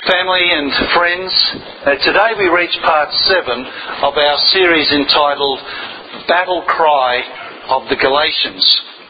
Family and friends, today we reach part 7 of our series entitled Battle Cry of the Galatians.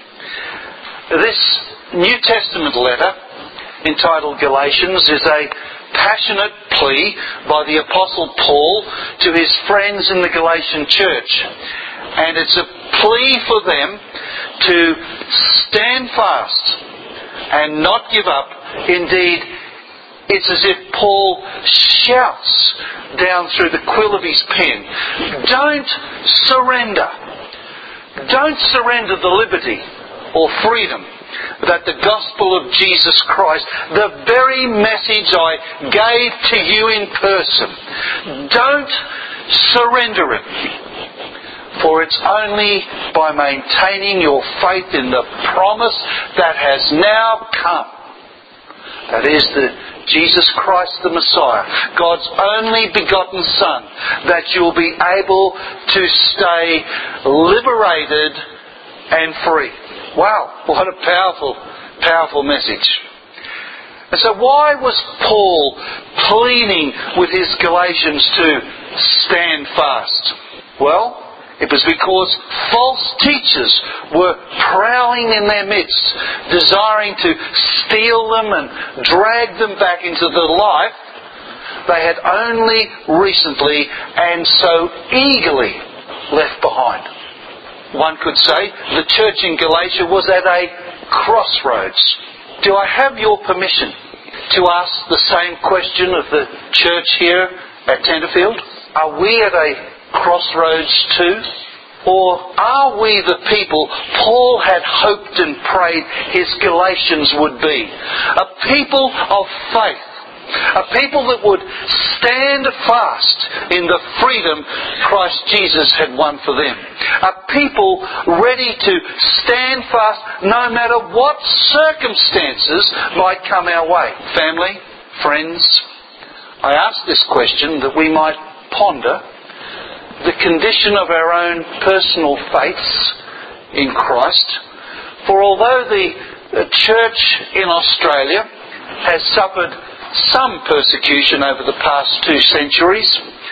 This New Testament letter entitled Galatians is a passionate plea by the Apostle Paul to his friends in the Galatian church. And it's a plea for them to stand fast and not give up. Indeed, it's as if Paul shouts down through the quill of his pen, don't surrender. Don't surrender the liberty or freedom that the gospel of Jesus Christ, the very message I gave to you in person, don't surrender it. For it's only by maintaining your faith in the promise that has now come, that is Jesus Christ the Messiah, God's only begotten Son, that you'll be able to stay liberated and free. Wow, what a powerful message. And so why was Paul pleading with his Galatians to stand fast? Well, it was because false teachers were prowling in their midst, desiring to steal them and drag them back into the life they had only recently and so eagerly left behind. One could say the church in Galatia was at a crossroads. Do I have your permission to ask the same question of the church here at Tenterfield? Are we at a crossroads too? Or are we the people Paul had hoped and prayed his Galatians would be? A people of faith. A people that would stand fast in the freedom Christ Jesus had won for them. A people ready to stand fast no matter what circumstances might come our way. Family, friends, I ask this question that we might ponder the condition of our own personal faiths in Christ. For although the church in Australia has suffered some persecution over the past 2 centuries,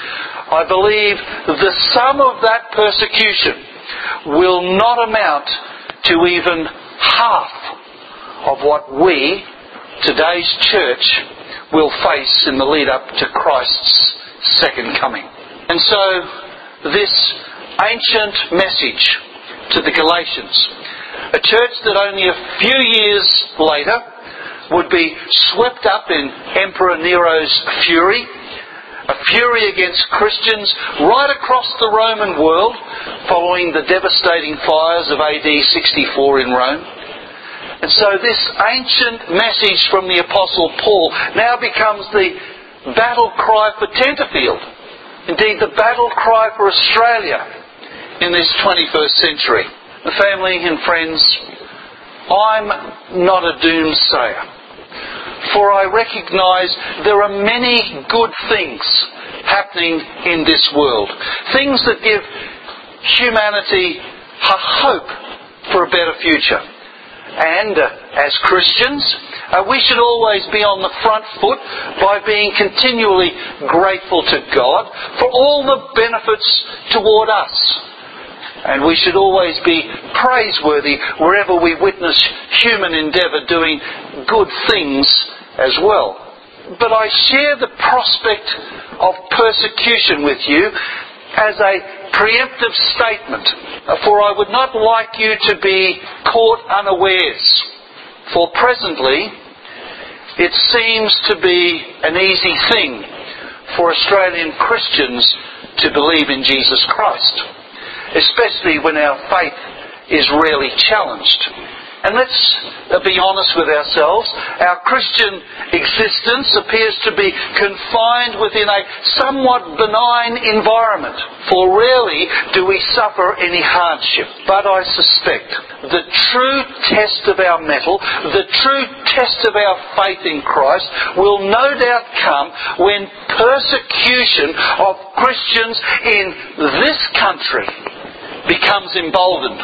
I believe the sum of that persecution will not amount to even half of what we, today's church, will face in the lead up to Christ's second coming. And so, this ancient message to the Galatians, a church that only a few years later would be swept up in Emperor Nero's fury, a fury against Christians right across the Roman world following the devastating fires of AD 64 in Rome. And so this ancient message from the Apostle Paul now becomes the battle cry for Tenterfield. Indeed, the battle cry for Australia in this 21st century. Family and friends, I'm not a doomsayer, for I recognise there are many good things happening in this world. Things that give humanity a hope for a better future. And as Christians, we should always be on the front foot by being continually grateful to God for all the benefits toward us. And we should always be praiseworthy wherever we witness human endeavour doing good things as well. But I share the prospect of persecution with you as a preemptive statement, for I would not like you to be caught unawares. For presently, it seems to be an easy thing for Australian Christians to believe in Jesus Christ, especially when our faith is rarely challenged. And let's be honest with ourselves. Our Christian existence appears to be confined within a somewhat benign environment, for rarely do we suffer any hardship. But I suspect the true test of our mettle, the true test of our faith in Christ, will no doubt come when persecution of Christians in this country becomes emboldened.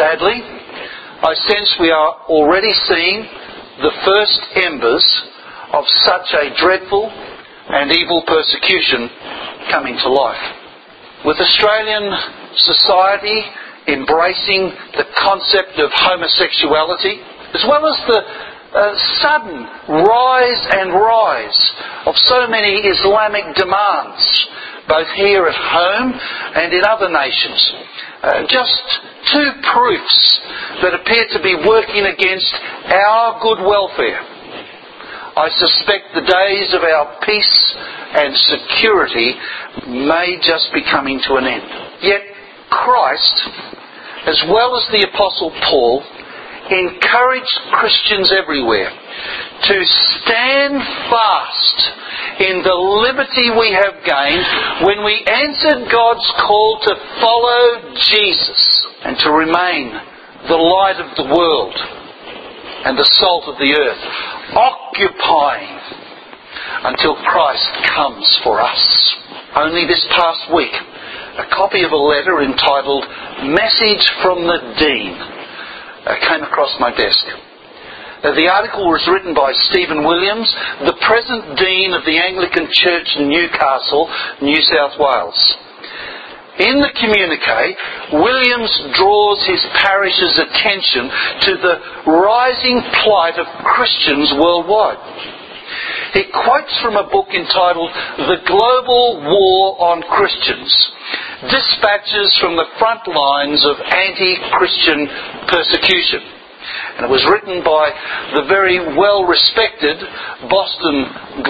Sadly, I sense we are already seeing the first embers of such a dreadful and evil persecution coming to life. With Australian society embracing the concept of homosexuality, as well as the sudden rise of so many Islamic demands, both here at home and in other nations. Just two proofs that appear to be working against our good welfare. I suspect the days of our peace and security may just be coming to an end. Yet Christ, as well as the Apostle Paul, encouraged Christians everywhere to stand fast in the liberty we have gained when we answered God's call to follow Jesus and to remain the light of the world and the salt of the earth, occupying until Christ comes for us. Only this past week, a copy of a letter entitled Message from the Dean came across my desk. The article was written by Stephen Williams, the present Dean of the Anglican Church in Newcastle, New South Wales. In the communique, Williams draws his parish's attention to the rising plight of Christians worldwide. He quotes from a book entitled The Global War on Christians, dispatches from the front lines of anti-Christian persecution. And it was written by the very well-respected Boston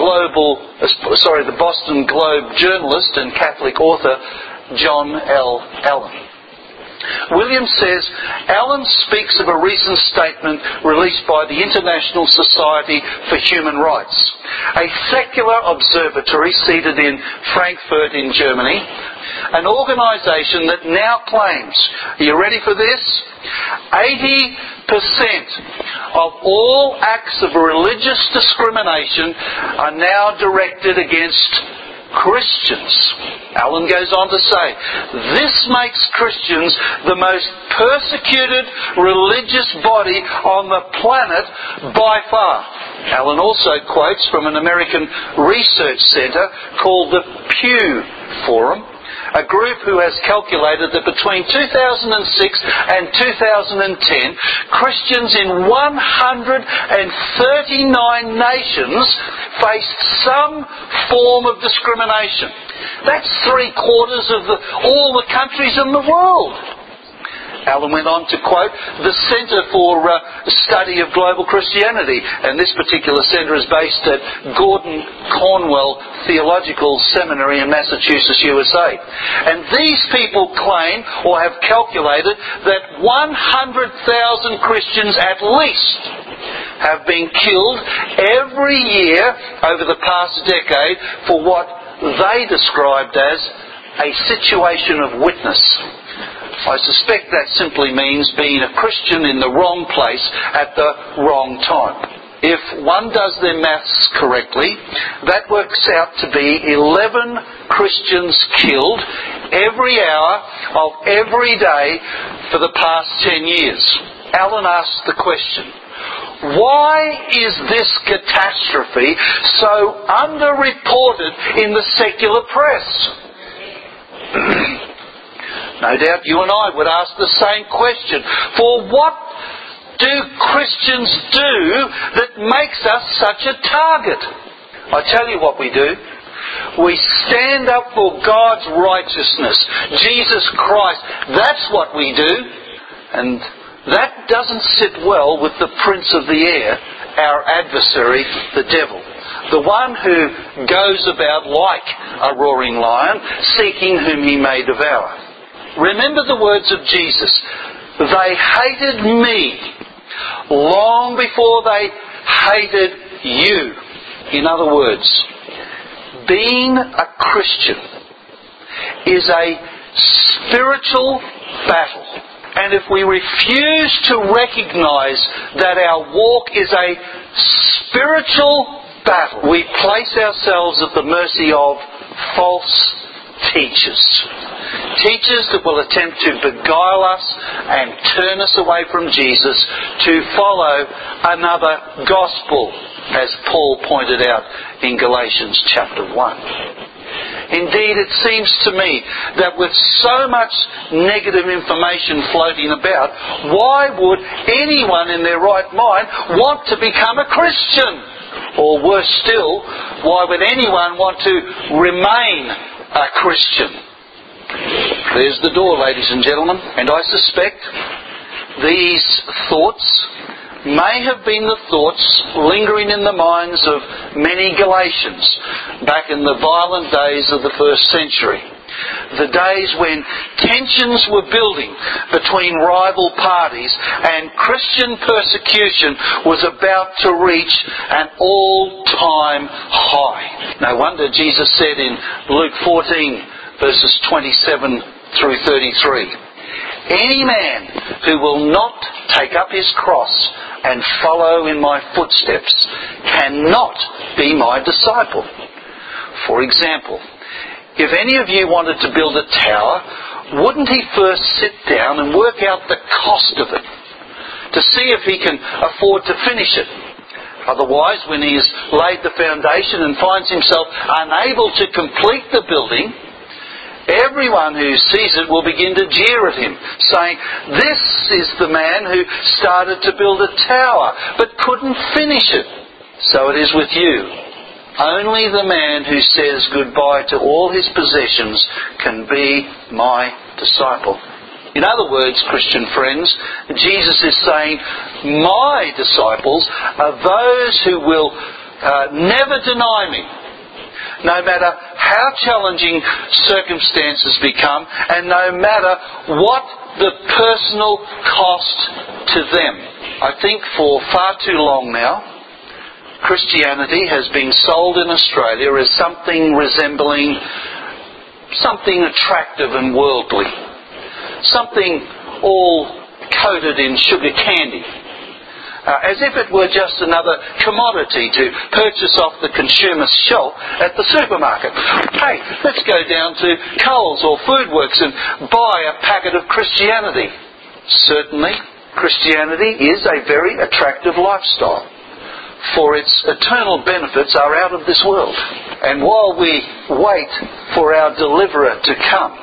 Globe journalist and Catholic author John L. Allen. Williams says, Allen speaks of a recent statement released by the International Society for Human Rights, a secular observatory seated in Frankfurt in Germany, an organisation that now claims, are you ready for this? 80% of all acts of religious discrimination are now directed against Christians. Allen goes on to say, this makes Christians the most persecuted religious body on the planet by far. Allen also quotes from an American research centre called the Pew Forum, a group who has calculated that between 2006 and 2010, Christians in 139 nations faced some form of discrimination. That's 3/4 of all the countries in the world. Allen went on to quote the Centre for Study of Global Christianity, and this particular centre is based at Gordon Cornwell Theological Seminary in Massachusetts, USA. And these people claim, or have calculated, that 100,000 Christians at least have been killed every year over the past decade for what they described as a situation of witness. I suspect that simply means being a Christian in the wrong place at the wrong time. If one does their maths correctly, that works out to be 11 Christians killed every hour of every day for the past 10 years. Allen asked the question, why is this catastrophe so underreported in the secular press? No doubt you and I would ask the same question. For what do Christians do that makes us such a target? I tell you what we do. We stand up for God's righteousness, Jesus Christ. That's what we do. And that doesn't sit well with the prince of the air, our adversary, the devil. The one who goes about like a roaring lion, seeking whom he may devour. Remember the words of Jesus. They hated me long before they hated you. In other words, being a Christian is a spiritual battle. And if we refuse to recognise that our walk is a spiritual battle, we place ourselves at the mercy of false teachers. Teachers that will attempt to beguile us and turn us away from Jesus to follow another gospel. as Paul pointed out in Galatians chapter 1. Indeed, it seems to me that with so much negative information floating about, why would anyone in their right mind want to become a Christian? Or worse still, why would anyone want to remain a Christian? There's the door, ladies and gentlemen, and I suspect these thoughts may have been the thoughts lingering in the minds of many Galatians back in the violent days of the first century. The days when tensions were building between rival parties and Christian persecution was about to reach an all-time high. No wonder Jesus said in Luke 14, verses 27 through 33, "Any man who will not take up his cross and follow in my footsteps cannot be my disciple." For example, if any of you wanted to build a tower, wouldn't he first sit down and work out the cost of it to see if he can afford to finish it? Otherwise, when he has laid the foundation and finds himself unable to complete the building, everyone who sees it will begin to jeer at him, saying, "This is the man who started to build a tower, but couldn't finish it." So it is with you. Only the man who says goodbye to all his possessions can be my disciple. In other words, Christian friends, Jesus is saying, my disciples are those who will never deny me, no matter how challenging circumstances become, and no matter what the personal cost to them. I think for far too long now, Christianity has been sold in Australia as something resembling something attractive and worldly, something all coated in sugar candy. As if it were just another commodity to purchase off the consumer's shelf at the supermarket. Hey, let's go down to Coles or Foodworks and buy a packet of Christianity. Certainly, Christianity is a very attractive lifestyle, for its eternal benefits are out of this world. And while we wait for our deliverer to come,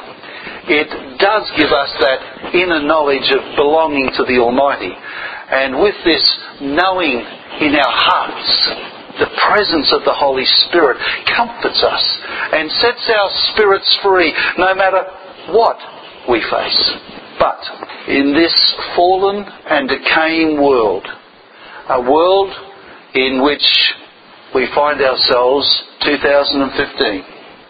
it does give us that inner knowledge of belonging to the Almighty. And with this knowing in our hearts, the presence of the Holy Spirit comforts us and sets our spirits free no matter what we face. But in this fallen and decaying world, a world in which we find ourselves 2015,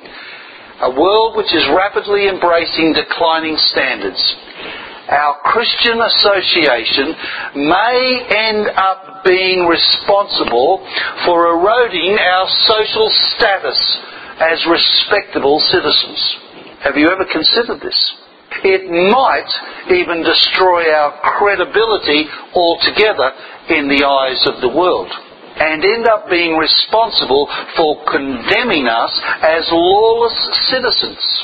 a world which is rapidly embracing declining standards, our Christian association may end up being responsible for eroding our social status as respectable citizens. Have you ever considered this? It might even destroy our credibility altogether in the eyes of the world, and end up being responsible for condemning us as lawless citizens.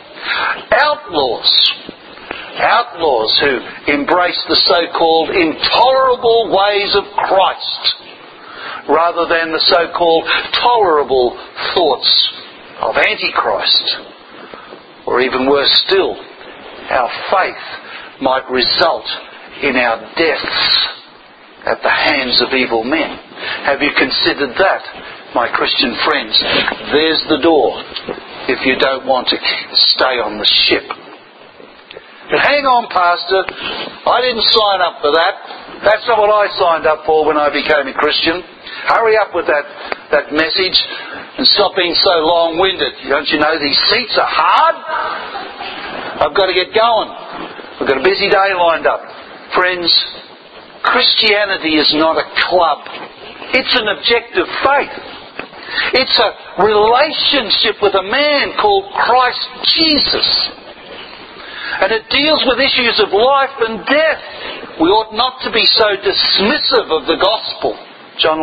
Outlaws who embrace the so-called intolerable ways of Christ rather than the so-called tolerable thoughts of Antichrist. Or even worse still, our faith might result in our deaths at the hands of evil men. Have you considered that, my Christian friends? There's the door if you don't want to stay on the ship. But hang on, Pastor, I didn't sign up for that. That's not what I signed up for when I became a Christian. Hurry up with that message and stop being so long-winded. Don't you know these seats are hard? I've got to get going. I've got a busy day lined up. Friends, Christianity is not a club. It's an objective faith. It's a relationship with a man called Christ Jesus. And it deals with issues of life and death. We ought not to be so dismissive of the gospel. John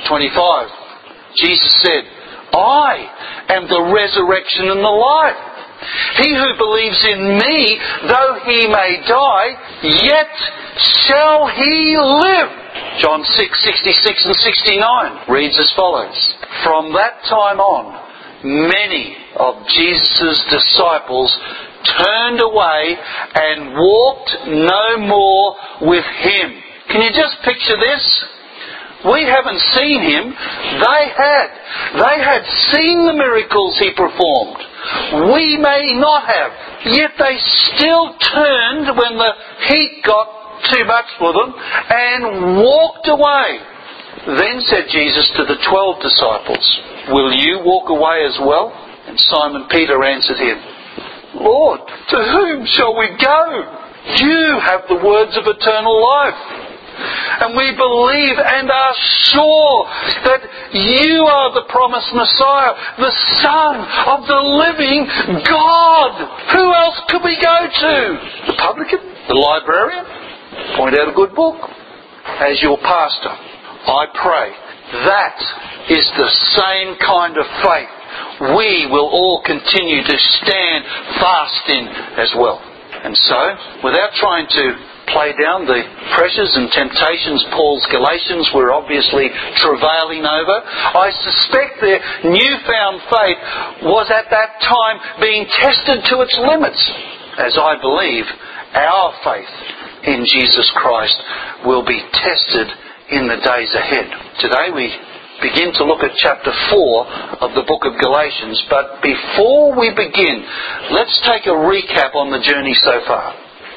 11:25. Jesus said, I am the resurrection and the life. He who believes in me, though he may die, yet shall he live. John 6:66 and 69 reads as follows. From that time on, many of Jesus' disciples turned away and walked no more with him. Can you just picture this? We haven't seen him. They had. They had seen the miracles he performed. We may not have. Yet they still turned when the heat got too much for them and walked away. Then said Jesus to the 12 disciples, "Will you walk away as well?" And Simon Peter answered him, "Lord, to whom shall we go? You have the words of eternal life. And we believe and are sure that you are the promised Messiah, the Son of the living God. Who else could we go to? The publican? The librarian? Point out a good book. As your pastor, I pray that is the same kind of faith we will all continue to stand fast in as well. And so, without trying to play down the pressures and temptations Paul's Galatians were obviously travailing over, I suspect their newfound faith was at that time being tested to its limits, as I believe our faith in Jesus Christ will be tested in the days ahead. Today we begin to look at chapter 4 of the book of Galatians, but before we begin, let's take a recap on the journey so far.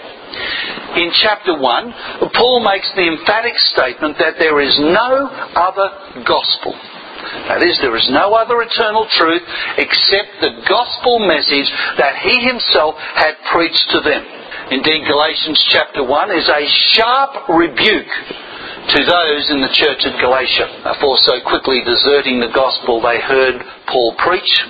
In chapter 1, Paul makes the emphatic statement that there is no other gospel. That is, there is no other eternal truth except the gospel message that he himself had preached to them. Indeed, Galatians chapter 1 is a sharp rebuke to those in the church at Galatia for so quickly deserting the gospel they heard Paul preach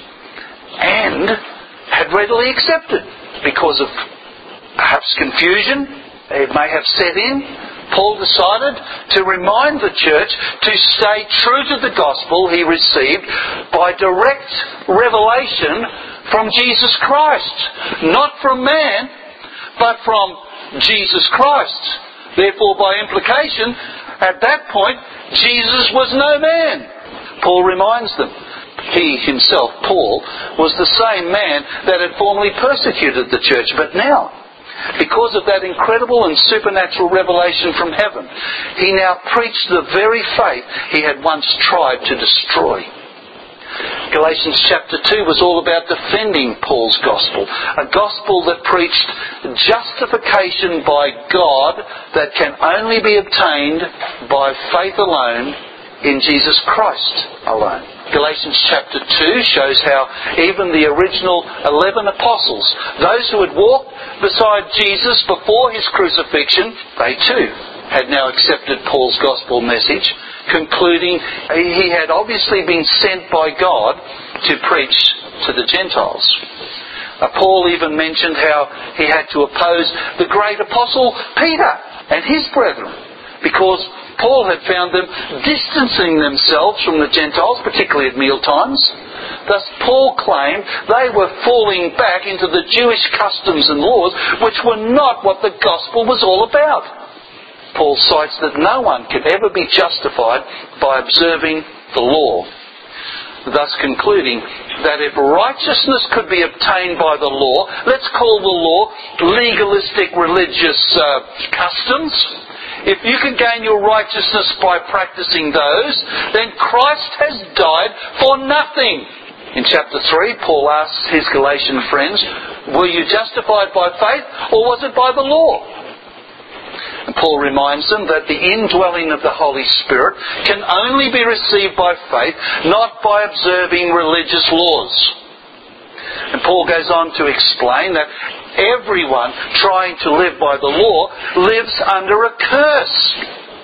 and had readily accepted. Because of perhaps confusion it may have set in, Paul decided to remind the church to stay true to the gospel he received by direct revelation from Jesus Christ. Not from man, but from Jesus Christ. Therefore, by implication, at that point, Jesus was no man. Paul reminds them. He himself, Paul, was the same man that had formerly persecuted the church, but now, because of that incredible and supernatural revelation from heaven, he now preached the very faith he had once tried to destroy. Galatians chapter 2 was all about defending Paul's gospel, a gospel that preached justification by God that can only be obtained by faith alone in Jesus Christ alone. Galatians chapter 2 shows how even the original 11 apostles, those who had walked beside Jesus before his crucifixion, they too had now accepted Paul's gospel message, concluding he had obviously been sent by God to preach to the Gentiles. Paul even mentioned how he had to oppose the great apostle Peter and his brethren, because Paul had found them distancing themselves from the Gentiles, particularly at mealtimes. Thus Paul claimed they were falling back into the Jewish customs and laws, which were not what the gospel was all about. Paul cites that no one can ever be justified by observing the law, thus concluding that if righteousness could be obtained by the law, let's call the law legalistic religious customs. If you can gain your righteousness by practicing those, then Christ has died for nothing. In chapter 3, Paul asks his Galatian friends, were you justified by faith or was it by the law? And Paul reminds them that the indwelling of the Holy Spirit can only be received by faith, not by observing religious laws. And Paul goes on to explain that everyone trying to live by the law lives under a curse.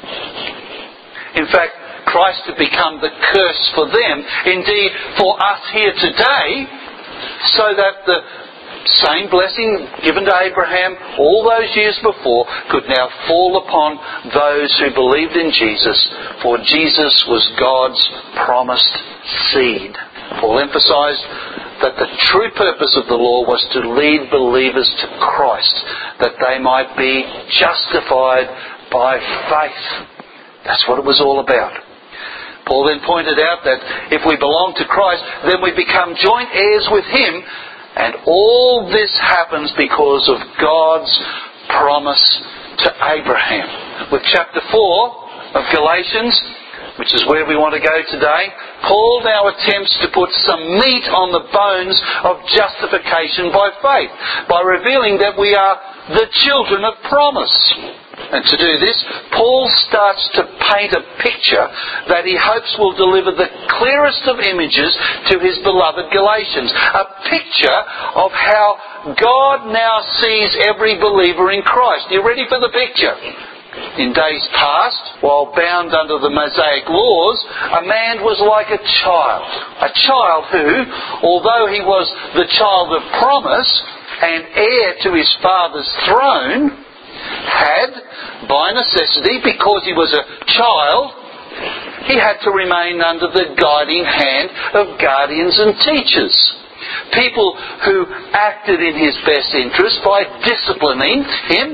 In fact, Christ had become the curse for them, indeed for us here today, so that the same blessing given to Abraham all those years before could now fall upon those who believed in Jesus, for Jesus was God's promised seed. Paul emphasised that the true purpose of the law was to lead believers to Christ, that they might be justified by faith. That's what it was all about. Paul then pointed out that if we belong to Christ, then we become joint heirs with Him, and all this happens because of God's promise to Abraham. With chapter 4 of Galatians, which is where we want to go today, Paul now attempts to put some meat on the bones of justification by faith, by revealing that we are the children of promise. And to do this, Paul starts to paint a picture that he hopes will deliver the clearest of images to his beloved Galatians. A picture of how God now sees every believer in Christ. You ready for the picture? In days past, while bound under the Mosaic laws, a man was like a child. A child who, although he was the child of promise and heir to his father's throne, had, by necessity, because he was a child, he had to remain under the guiding hand of guardians and teachers. People who acted in his best interest by disciplining him,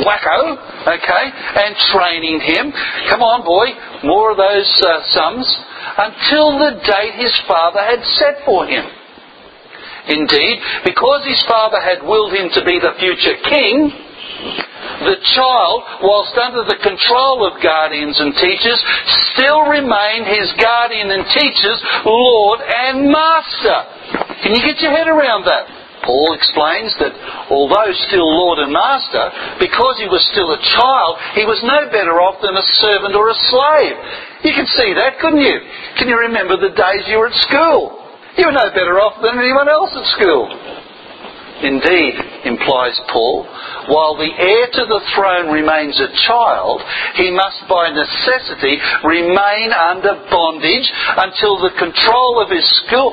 and training him. Come on, boy, more of those sums, until the date his father had set for him. Indeed, because his father had willed him to be the future king, the child, whilst under the control of guardians and teachers, still remained his guardian and teacher's Lord and Master. Can you get your head around that? Paul explains that although still Lord and Master, because he was still a child, he was no better off than a servant or a slave. You can see that, couldn't you? Can you remember the days you were at school? You were no better off than anyone else at school. Indeed, implies Paul, while the heir to the throne remains a child, he must by necessity remain under bondage until the control of his school,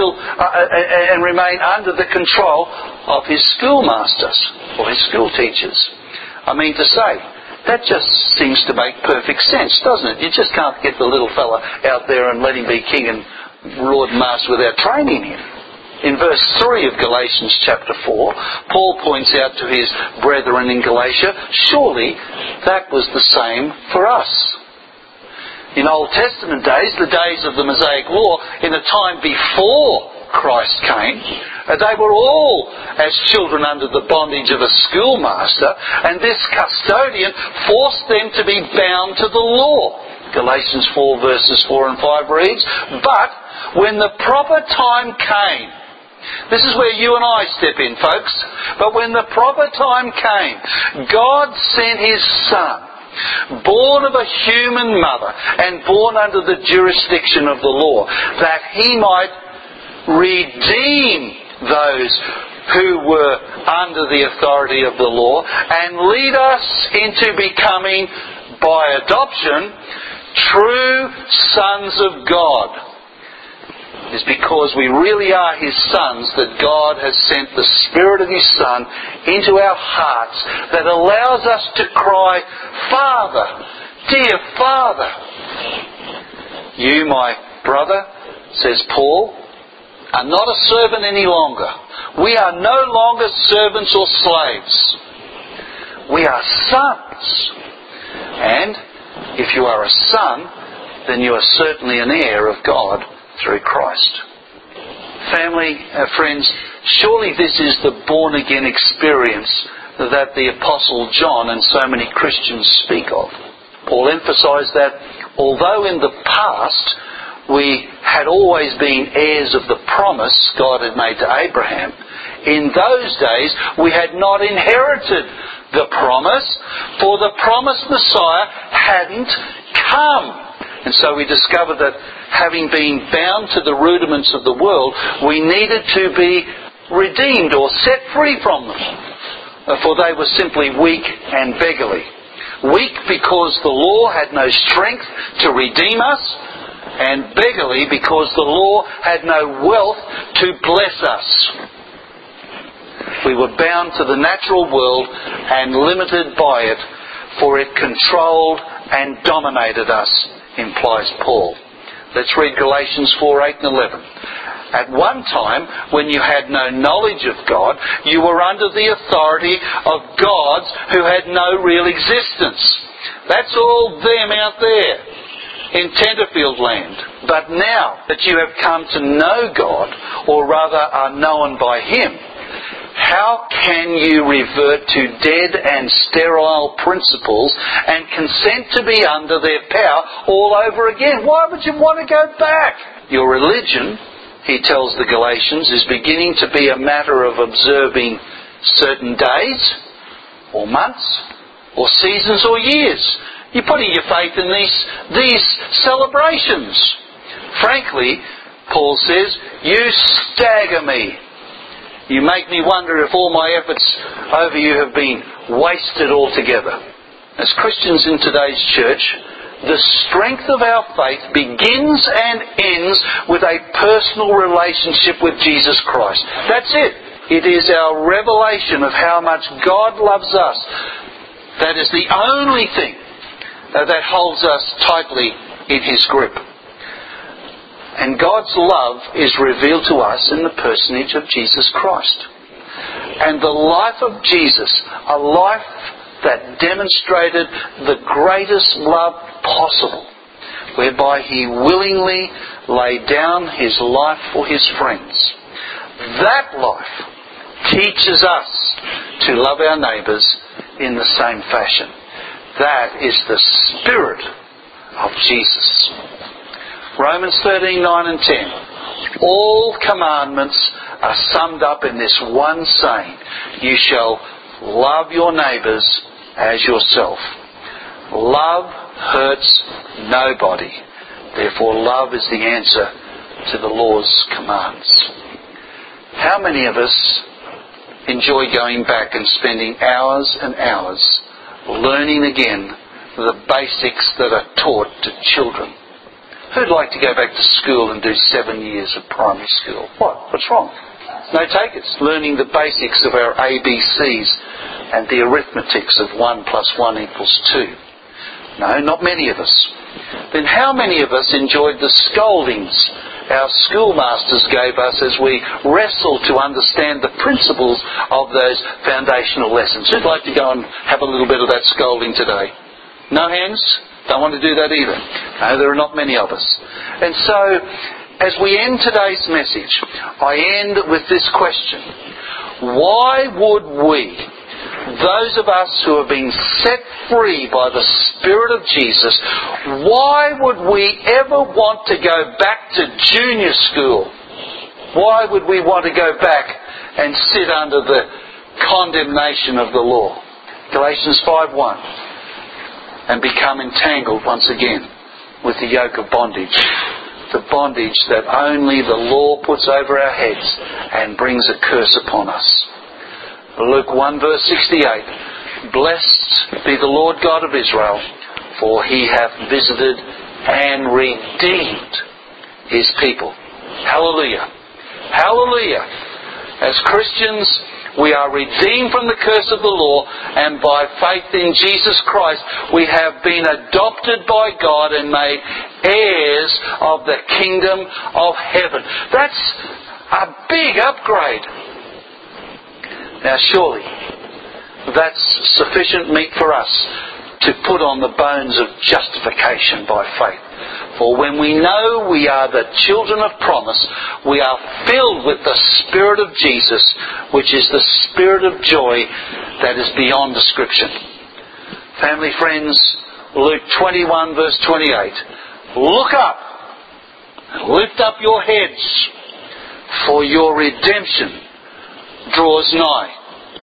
and remain under the control of his schoolmasters or his school teachers. I mean to say, that just seems to make perfect sense, doesn't it? You just can't get the little fella out there and let him be king and Lord and Master without training him. In verse 3 of Galatians chapter 4, Paul points out to his brethren in Galatia, surely that was the same for us. In Old Testament days, the days of the Mosaic law, in the time before Christ came, they were all as children under the bondage of a schoolmaster, and this custodian forced them to be bound to the law. Galatians 4 verses 4 and 5 reads, but when the proper time came, this is where you and I step in, folks. But when the proper time came, God sent His Son, born of a human mother and born under the jurisdiction of the law, that He might redeem those who were under the authority of the law and lead us into becoming, by adoption, true sons of God. It is because we really are His sons that God has sent the Spirit of His Son into our hearts that allows us to cry, Father, dear Father. You, my brother, says Paul, are not a servant any longer. We are no longer servants or slaves. We are sons. And if you are a son, then you are certainly an heir of God through Christ. Family, friends, surely this is the born-again experience that the Apostle John and so many Christians speak of. Paul emphasised that although in the past we had always been heirs of the promise God had made to Abraham, in those days we had not inherited the promise, for the promised Messiah hadn't come. And so we discovered that having been bound to the rudiments of the world, we needed to be redeemed or set free from them. For they were simply weak and beggarly. Weak because the law had no strength to redeem us, and beggarly because the law had no wealth to bless us. We were bound to the natural world and limited by it, for it controlled and dominated us, implies Paul. Let's read Galatians 4, 8 and 11. At one time, when you had no knowledge of God, you were under the authority of gods who had no real existence. That's all them out there in Tenterfield land. But now that you have come to know God, or rather are known by Him, how can you revert to dead and sterile principles and consent to be under their power all over again? Why would you want to go back? Your religion, he tells the Galatians, is beginning to be a matter of observing certain days, or months, or seasons, or years. You're putting your faith in these celebrations. Frankly, Paul says, you stagger me. You make me wonder if all my efforts over you have been wasted altogether. As Christians in today's church, the strength of our faith begins and ends with a personal relationship with Jesus Christ. That's it. It is our revelation of how much God loves us. That is the only thing that holds us tightly in His grip. And God's love is revealed to us in the personage of Jesus Christ. And the life of Jesus, a life that demonstrated the greatest love possible, whereby He willingly laid down His life for His friends. That life teaches us to love our neighbours in the same fashion. That is the Spirit of Jesus. Romans 13:9 and 10. All commandments are summed up in this one saying, you shall love your neighbours as yourself. Love hurts nobody. Therefore, love is the answer to the law's commands. How many of us enjoy going back and spending hours and hours learning again the basics that are taught to children? Who'd like to go back to school and do 7 years of primary school? What's wrong? No takers. Learning the basics of our ABCs and the arithmetics of 1 + 1 = 2. No, not many of us. Then how many of us enjoyed the scoldings our schoolmasters gave us as we wrestled to understand the principles of those foundational lessons? Who'd like to go and have a little bit of that scolding today? No hands? Don't want to do that either. No, there are not many of us. And so, as we end today's message, I end with this question. Why would we, those of us who have been set free by the Spirit of Jesus, why would we ever want to go back to junior school? Why would we want to go back and sit under the condemnation of the law? Galatians 5:1. And become entangled once again with the yoke of bondage. The bondage that only the law puts over our heads and brings a curse upon us. Luke 1:68. Blessed be the Lord God of Israel, for He hath visited and redeemed His people. Hallelujah. Hallelujah. As Christians, we are redeemed from the curse of the law, and by faith in Jesus Christ, we have been adopted by God and made heirs of the kingdom of heaven. That's a big upgrade. Now surely, that's sufficient meat for us to put on the bones of justification by faith. For when we know we are the children of promise, we are filled with the Spirit of Jesus, which is the Spirit of joy that is beyond description. Family, friends, Luke 21:28. Look up and lift up your heads, for your redemption draws nigh.